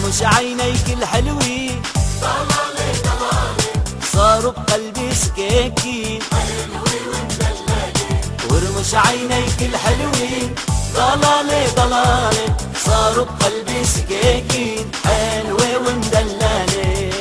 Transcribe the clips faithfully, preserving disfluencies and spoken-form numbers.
ورمش عينيك الحلوين ضلالي ضلالي صاروا بقلبي سكاكين حلوي ومدللي ورمش عينيك الحلوين ضلالي ضلالي صاروا بقلبي سكاكين حلوة ومدللة.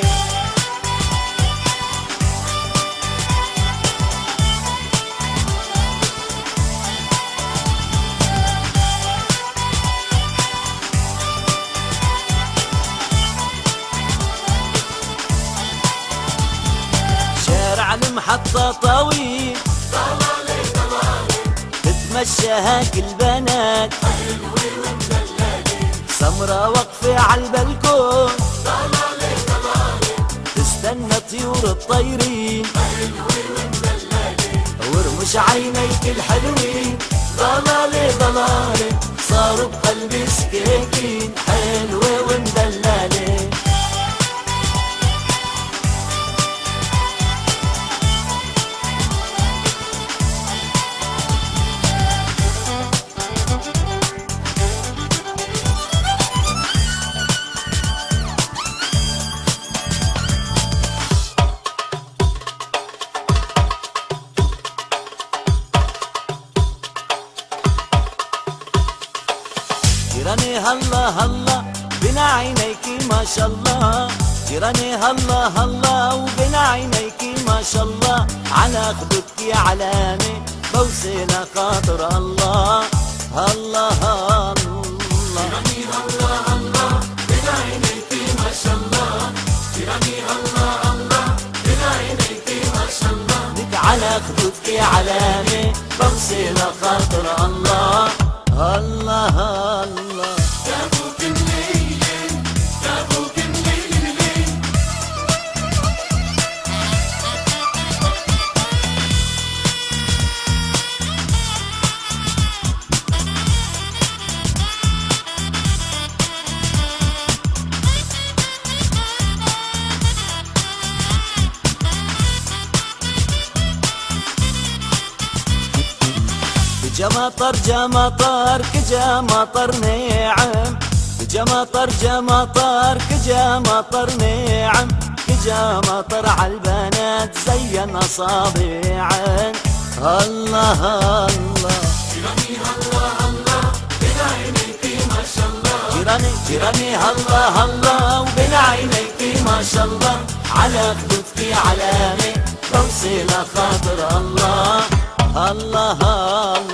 شارع المحطة طويل ضلالي ضلالي تتمشى هاك البنات حلوي ومدللي سمرة واقفة عالبلكون ضلالي ضلالي تستنى طيور الطيرين حلوي ومدللي ورمش عينيك الحلوين ضلالي ضلالي صاروا بقلبي سكاكين حلوة ومدللة. جيراني هلا هلا بين عينيكي ما شاء الله جيراني هلا هلا وبين عينيكي ما شاء الله على خدودك علامة بوصل خاطر الله هلا هلا جيراني هلا هلا بين عينيكي ما شاء الله جيراني هلا هلا بين عينيكي ما شاء الله لك على خدودك علامة بوصل خاطر الله هلا هلا. جابوك منين جابوك منين منين جمطر جمطر كجمطر ناعم جمطر جمطر كجمطر ناعم كجمطر عالبنات زين اصابعن الله الله. جيراني هلا هلا بين عينيكي ما شاء الله جيراني جيراني هلا هلا وبين عينيكي ما شاء الله على خدودك علامة توصل خاطر الله الله الله.